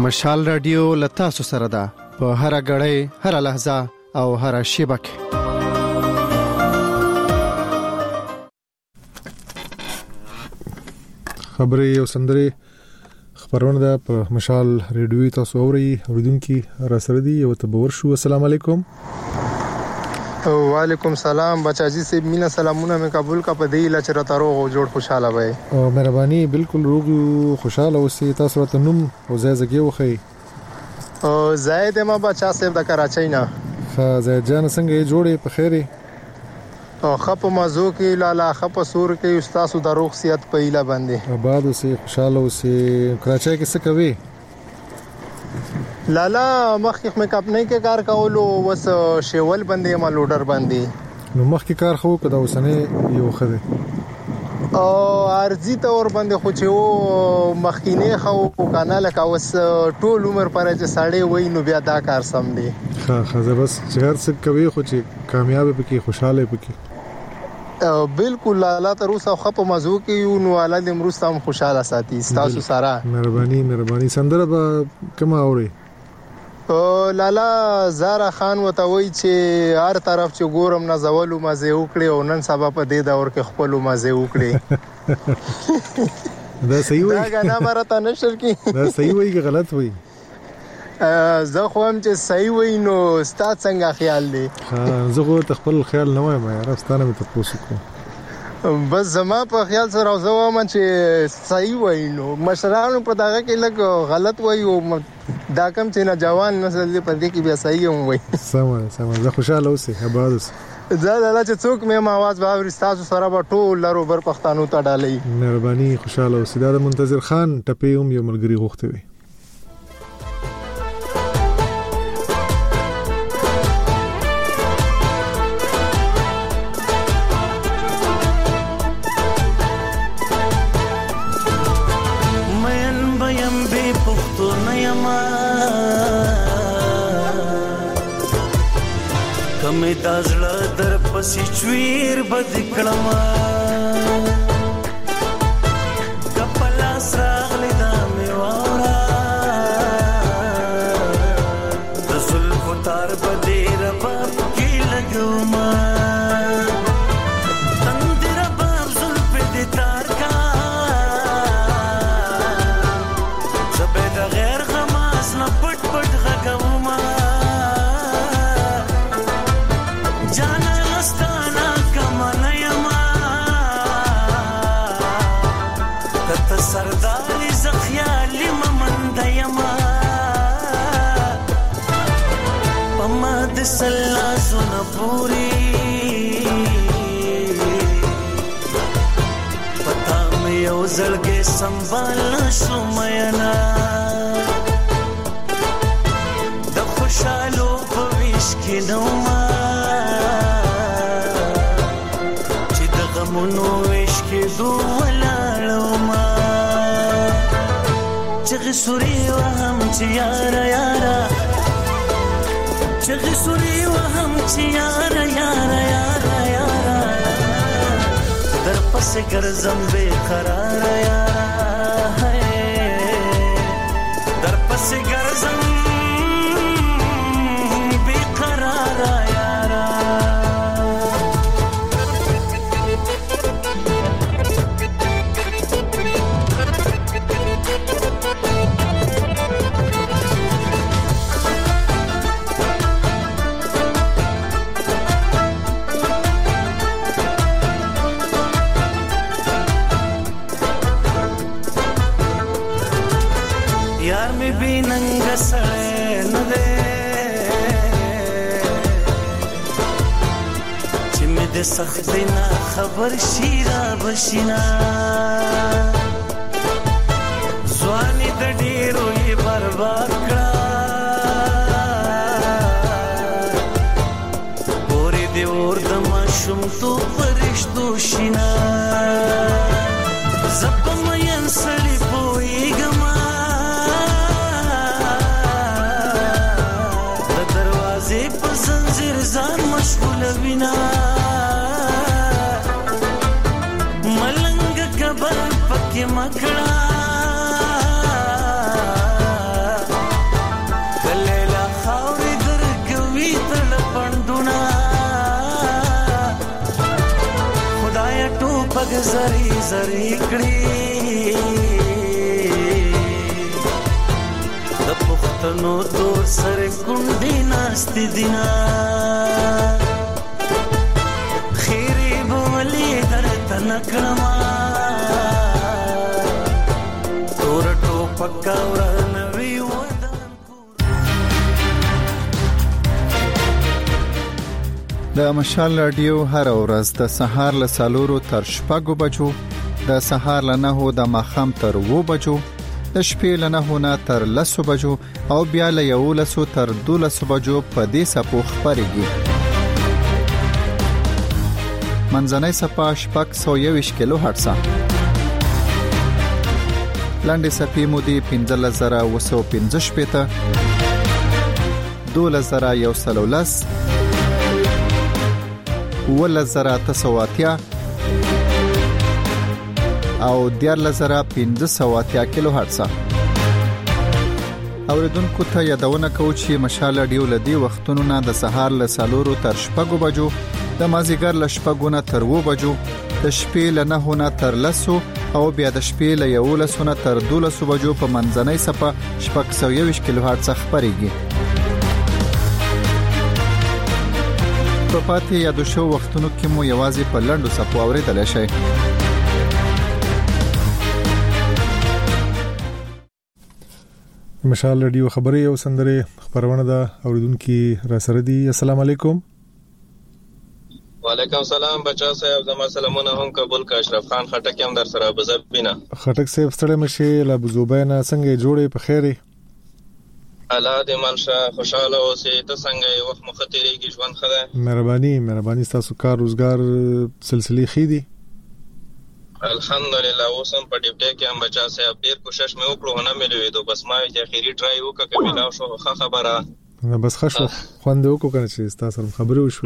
مشال رادیو لتاسو سره ده په هر غړې هر لحظه او هر شیبه کې. خبرې او سندرې خبرونه ده په مشال ریډیو تاسو اوري اوریدونکو را سره دي او تبور شو. السلام علیکم. وعلیکم سلام بچاجی سے مینا سلامونه مې قبول کا پدې لا چرته روغ او جوړ خوشاله وای. او مهرباني بالکل روغ خوشاله اوسې. تاسو ته نوم او ځای زګي وخی. او زید ما بچا صاحب د کراچۍ نه. ها زید جان څنګه جوړې په خیره؟ او خپ مازو کې لالا خپ سور کې استاد د روغ صحت په ایله باندې. آباد اوسې خوشاله اوسې. کراچۍ کې څه کوي؟ لالا مخکې مې کپ نه کې کار کولو وس شیول باندې ما لوډر باندې. نو مخکې کار خو کدا وسنه یو خده او ارزي تور باندې خو چې و مخکینه خو کنه لکه وس ټول عمر پر چې ساړې وای نو بیا دا کار سم دی. ها خزه بس چهار څه کوي خو چې کامیاب پکې خوشاله پکې. بالکل لالا تر اوسه خپ مزو کې یو نو ولادت امروز هم خوشاله ساتي. تاسو سره مهرباني مهرباني. سندره به کما اوري؟ لالا زارا خان وته وای چې هر طرف چې ګورم نه زولو مزه وکړي او نن سبا په دې دور کې خپل مزه وکړي. دا صحیح وای؟ دا غنا مرته نشر کی. دا صحیح وای که غلط وای؟ زه خو هم چې صحیح وای نو ستاسو څنګه خیال دی؟ ها زه خو خپل خیال نه وایم یار. ستانه مې تاسو کو بس زما په خیال سره زه وایم چې صحیح وای نو مشرانو په دغه کې لګ غلط وای او دا کم چې نه جوان نسل دې په دې کې بیا صحیح هم وای. سم سم. زه خوشاله اوسې. آباد اوسې. زه لاله چې څوک مې आवाज باور تاسو سره به ټول لرو بر پښتنو ته ډالې. مهرباني خوشاله اوسې. دا منتظر خان ټپې هم یو ملګری غوښته وي. کمه دازړه در پسې چویر بد کړما کپلا سراغلی دا می وورا د زلف تار بده رب کې لګوما تندر باب زلف دې تار کا زبې د غیر غماس نه پټ پټ غګوما جانا لستانا کمانیما کت سرداری زخیالی ممندیما پما دسلا زون پوری پتا می یو زړګې سنبال شومینا د خوشالو په ویش کې نوما منو عشق دو ولالما چغ سوري وهم چې یارا یارا چغ سوري وهم چې یارا یارا یارا یارا در پس ګرځم بے قرار یارا در پس ګرځم بے قرار یارا ننګ سره نه ده چې مې د سخت نه خبر شیرا بشینا ځواني د ډیرو یې برباد کړه پورې دې اور د ماشوم تو فرشتو شینا زپم ین سړی پويګم زان مشغول وینا ملنګ کبر پکې مکړه شپږ زری زری کړي د پښتنو تور سره کونډې ناشتي دینا خیری بولی درته نکړما تور ټوپک ورنوي د مشال رادیو هر ورځ د سهار له سالورو تر شپږو بجو د سهار له نهو د ماښام تر اوو بجو د شپې له نهو نه تر لسو بجو او بیا له یولسو تر دولسو بجو په دې سپو خپرېږي. منځنۍ سپه شپږ سوه یوویشت کیلو هرټزه، لنډې سپې مودې پنځلس زره اوه سوه پنځه شپېته، دولس زره یو سل او لس، اوولس زره اته سوه اتیا او دیارلس زره پنځه سوه اتیا کیلو هرټزه. اوریدونکو ته یادونه کوو چې مشال رادیو له دې وختونو نه د سهار له څلورو تر شپږو بجو، د مازیګر له شپږو نه تر اوو بجو، د شپې له نهو نه تر لسو او بیا د شپې له یولسو نه تر دولسو بجو په منځنۍ سپه شپږ سوه یوویشت کیلو هرټزه خپرېږي. په پاتې یادو شو وختونو کې مو یوازې په لنډو سپو اورېدلی شئ. مشال رادیو خبري او سندره خبرونه ده اوریدونکو را سره دي. السلام علیکم. وعلیکم السلام بچا صاحب، زما سلامونه هم قبول کا. اشرف خان خټک هم در سره بزبینا. خټک صاحب ستړي مشه لا بزوبینا څنګه جوړې په خیره؟ الله دې مالشه خوشاله اوسې. ته څنګه یې؟ وخت مخ تیریږي، ژوند ښه ده؟ مهرباني مهرباني. تاسو کار روزګار سلسله خې دي؟ الحمدلله اوسم په ډیپټي کې هم بچا صاحب ډیر کوشش مې وکړو، نه مې لیدو، بس ما یې اخیری ټرای وکړ کمه لا شو ښه خبره. بس خښه خوند وکړو کنه چې تاسو خبرې وشو.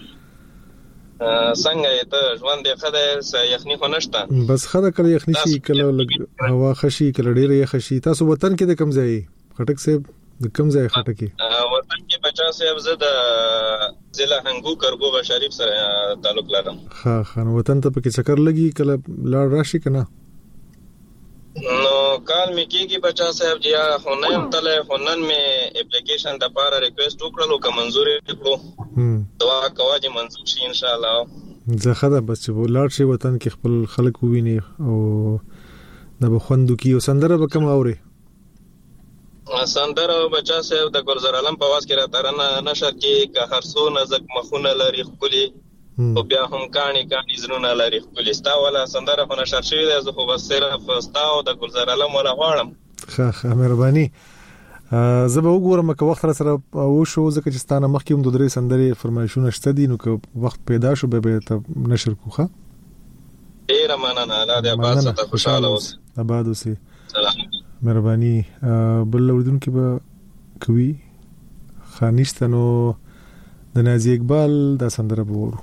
څنګه ته ژوند دې خدای یخني خو نشته؟ بس خدای کله یخني شي، کله هوا خشي، کله ډیره یخ شي. تاسو وطن کې د کم ځای خټک صاحب؟ د کم ځای خټکی؟ وطن کې بچا صاحب زه د ضلع هنګو کربوغه شریف سره تعلق لرم. ها خان وطن ته پکې چکر لګي کله لاړ راشي کنه؟ نو کال می کېږي بچا صاحب جی خونم تله خونن می اپلیکیشن د پاره ریکوست وکړلو که منزور کړو. دعا کوه چې منظور شي ان شاء الله. زه خدای بس چې لاړ شي وطن کې خپل خلک وویني او د بخوندو کې سندره وکم اوري. سندره بچا صاحب د ګلزار عالم په واس کې را ترنه نشر کې که هر څو نزک مخونه لري خولي او بیا هم کانی کانی زرونه لري خولي. ستا ولا سندره خو نشر شوی دی، زه خو بس صرف ستا او د ګلزار عالم ولا غواړم. ښه ښه مهرباني. زه به وګورم که وخت را سره وشو، ځکه چې ستانه مخکې هم د درې سندرې فرمایشونه شته دي، نو که وخت پیدا شو به به ته نشر کوخه. ډیره مننه. الله دې آباد ساته، خوشاله اوسې. آباد اوسې. سلام. مهرباني. بل اوریدونکو به کوي خانیشتنو د نازي اقبال دا سندره وورو.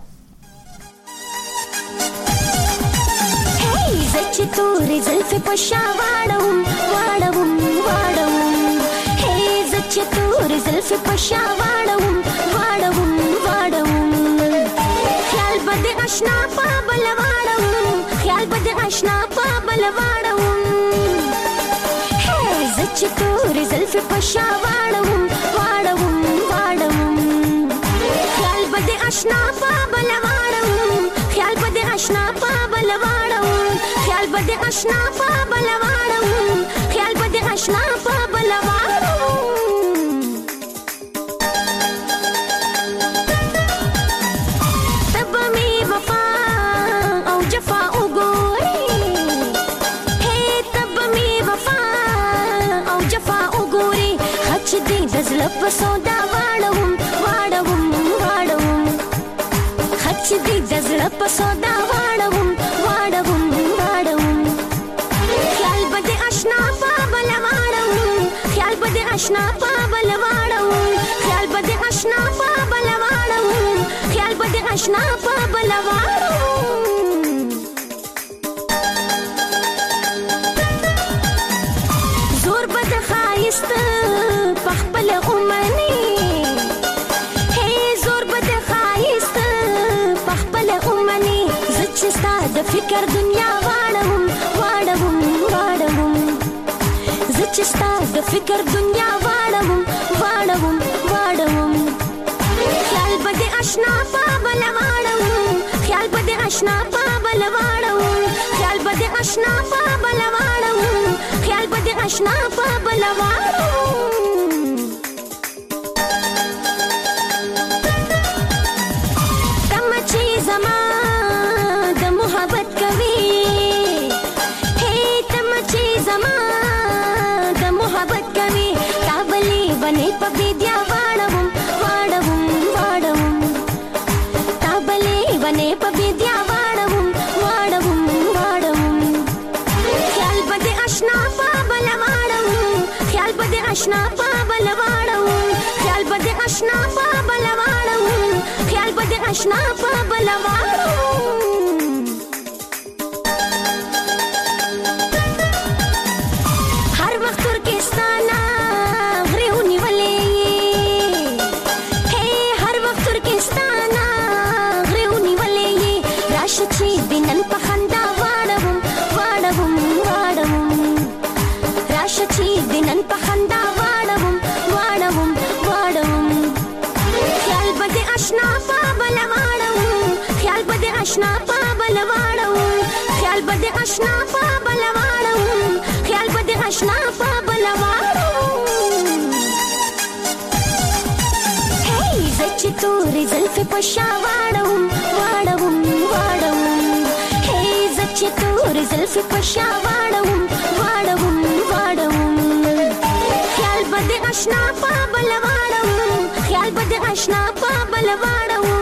هی زچ تورې زلفې په شا واړوم واړوم واړوم، هی زچ تورې زلفې په شا واړوم واړوم واړوم، خیال بد آشنا په بل واړوم، خیال بد آشنا په بل واړوم، چې تورې زلفې په شا واړوم واړوم واړوم، خیال به دې اشنا په بل واړوم، خیال به دې اشنا په بل واړوم، خیال به دې اشنا په بل واړوم، خیال به دې اشنا په بل واړوم. تب مې وفا او جفا وګورې، هې تب مې وفا چې دې د زړه په سودا واړوم واړوم واړوم، خچ دې د زړه په سودا واړوم واړوم واړوم، خیال به دې آشنا په بل واړوم، خیال به دې آشنا په بل واړوم، خیال به دې آشنا په بل واړوم، خیال به دې آشنا په بل واړوم. زور به د ښایست پخپل اومنی، هی زور به د ښایست پخپل اومنی، زه چې ستا د فکر دنیا واړوم واړوم واړوم زه چې ستا د فکر دنیا واړوم واړوم واړوم خیال به دې آشنا په بل واړوم خیال به دې آشنا په بل واړوم خیال به دې آشنا په بل واړوم خیال به دې آشنا په بل واړوم تم چې زما د محبت کوي هي تم چې زما د محبت کوي کابلی بنې په بيدیا واړوم واړوم واړوم کابلی بنې په بيدیا واړوم واړوم واړوم خیال به دې آشنا په بل واړوم خیال به دې آشنا په بل واړوم خیال به دې آشنا په بل واړوم خیال به دې آشنا په بل واړوم هر وخت ترکستانا غریونی ولې هي هر وخت ترکستانا غریونی ولې راشه چې دنن په خندا واړوم واړوم واړوم راشه چې دنن په خندا واړوم واړوم واړوم خیال به دې آشنا په بل واړوم خیال به دې آشنا په بل واړوم خیال به دې آشنا په بل واړوم خیال به دې آشنا په بل واړوم هی زه چې تورې زلفې په شا واړوم واړوم واړوم هی زه چې تورې زلفې په شا واړوم واړوم واړوم خیال به دې آشنا په بل واړوم خیال به دې آشنا په بل واړوم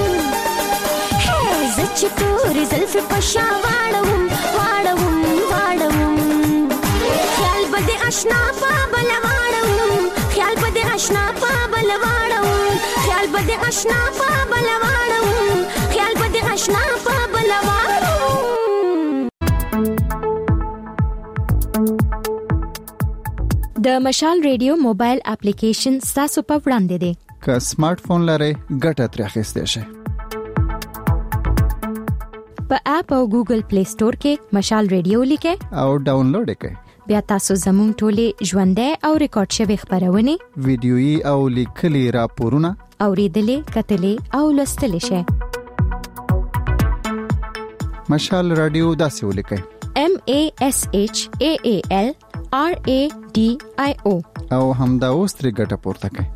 هی زه چې تورې زلفې په شا واړوم واړوم واړوم خیال به دې آشنا په بل واړوم خیال به دې آشنا په بل واړوم خیال به دې آشنا په بل واړوم خیال به دې آشنا په بل واړوم د مشال ریډیو موبایل اپلیکیشن ستاسو په وړاندې دی که سمارټ فون لرئ ګټه ترې اخیستی شئ په اپ او ګوګل پلی سٹور کې مشال ریډیو لیکئ او ډاونلوډ یې کړئ بیا تاسو زموږ ټولې ژوندۍ او ریکارډ شوی خبرونه ویډیويي او لیکلي راپورونه اوریدلې کتلې او لوستلې شئ مشال رادیو داسې ولیکئ M A S H A A L R A D I O او همدا اوس ترې ګټه پورته کړئ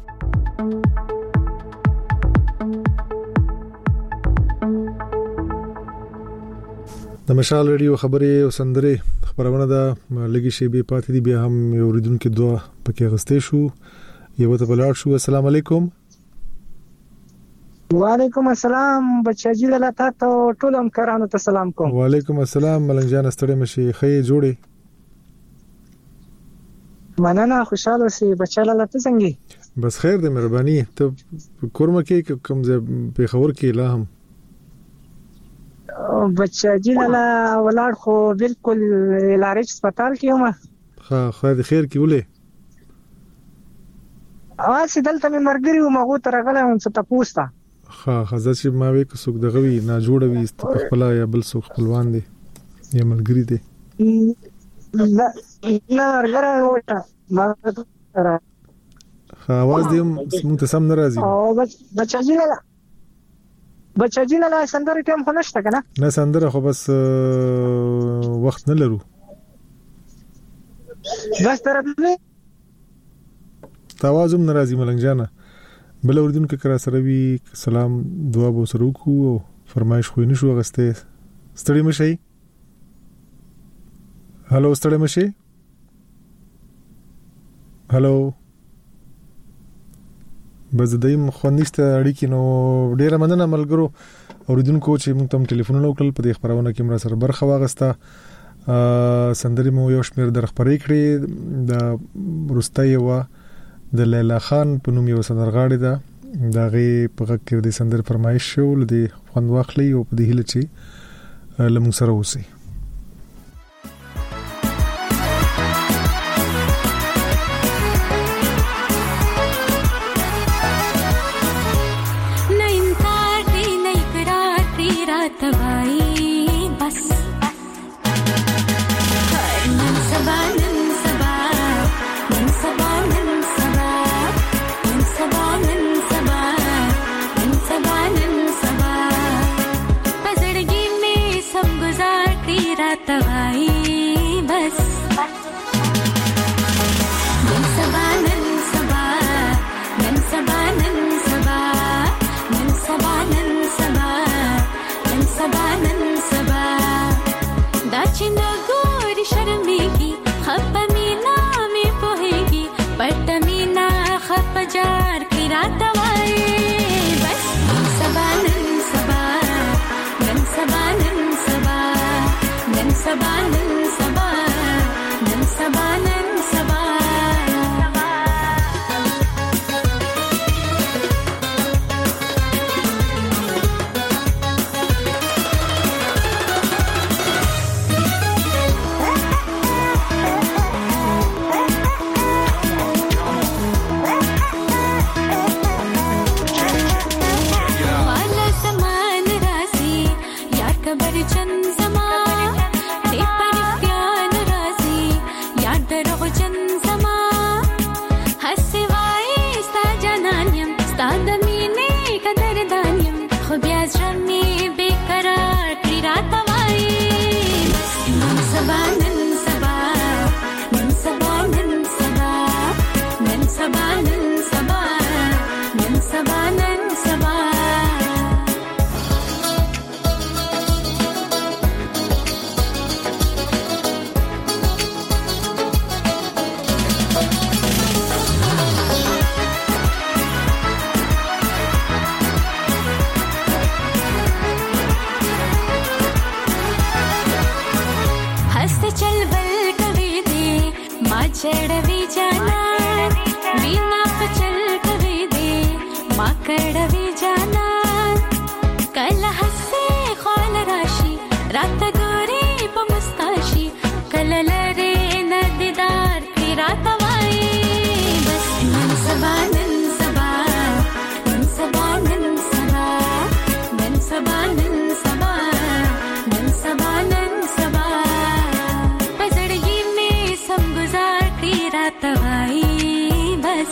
د مشال ریډیو خبرې او سندرې خبرونه دا لګي شی به پاتې دي بیا هم اوریدونکو دعا پکې غستې شو یو ته بلار شو السلام علیکم وعلیکم السلام بچاجي لاله تاسو ټول همکارانو ته سلام کوم وعلیکم السلام ملنګ جان ستړي مشي خې جوړي مننه خوشاله سي بچاله لاله څنګه بس خیر دې مهرباني ته کورمه کې کوم ځای په خبر کې لا هم بچاجي لاله ولار خو بالکل لارج هسپتال کې ومه ها خیر خیر کې ولې اواز دلته مې مرګري و مغو تر غله هم څه تاسو ته ها خزه چې ما وې کوڅ دغوي نه جوړوي ست په خپل یا بل څوک خپلوان دي یا ملګری دي نه نه ورګره وټه ما ها आवाज دې مونږ ته سم ناراضي او بچاجي لاله بچاجي لاله سندره ټیم خو نشته کنه نه سندره خو بس وخت نه لرو بس تر دې توازم ناراضي ملنګ جانا بل اوردونکو کرا سره وی سلام دعا بو سره کو فرمایش خو نه شو غسته ستړي مشي هالو ستړي مشي هالو بس دایم خو نشته اړیکې نو ډیره مننه ملګرو اوردونکو چې موږ تم ټلیفون وکړل په دې خبرونه کې مرا سره برخه واغسته سندري مو یو شمیر در خبرې کړې د روستای و د لیلا خان په نوم یو سندرغاړي ده دغه په کې د سندر فرمایش شو لدی خوند واخلي او په دې هله چې لمون سره اوسي نه انکار دی نه اقرار دی را تبائی درغجن زما دې پرختیا ناراضي یا درغجن زما هسې وای ستا جانان یم ستا د مینې قدردان یم خو بیا زړه مې بېقرار کړي راته وایي نن سبا نن سبا نن سبا نن سبا نن سبا نن سبا نن سبا نن سبا चढ़वी जाना बिना चल कभी दे माँ कड़वी जाना कल हंसे ख्वाल राशि रात गोरे पमस्ताशी कल लरे नदीदार की रात वाई बस नन सबा नन सबा नन सबा नन सबा नन सबा नन सबा नन सबा नन सबा पजड़गी में सब गुजार तवाई बस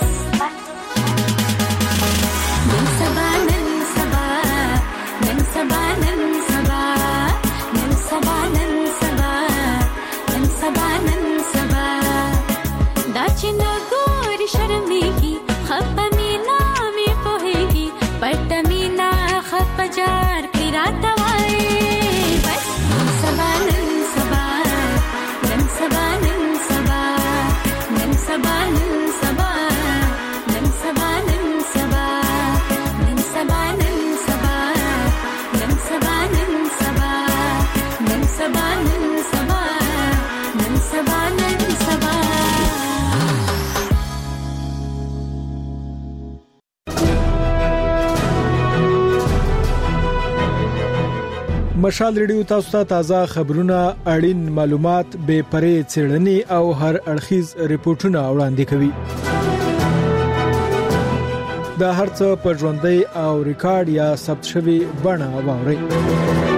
नन सबा नन सबा नन सबा नन सबा नन सबा नन सबा नन सबा नन सबा दाचिन गोरी शर्मेगी खप मीना में पोहेगी पट मीना खप जार की रात वाई बस नन सबा नन सबा नन सबा नन सबा नन सबा नन सबा नन सबा नन सबा नन सबा नन सबा नन सबा नन सबा नन सबा नन सबा नन सबा नन सबा مشال ریډیو تاسو ته تازه خبرونه اړین معلومات به پرې څېړنې او هر اړخیز ریپورتونه وړاندې کوي دا هرڅه په ژوندۍ او ریکارډ یا ثبت شوی بڼه واوري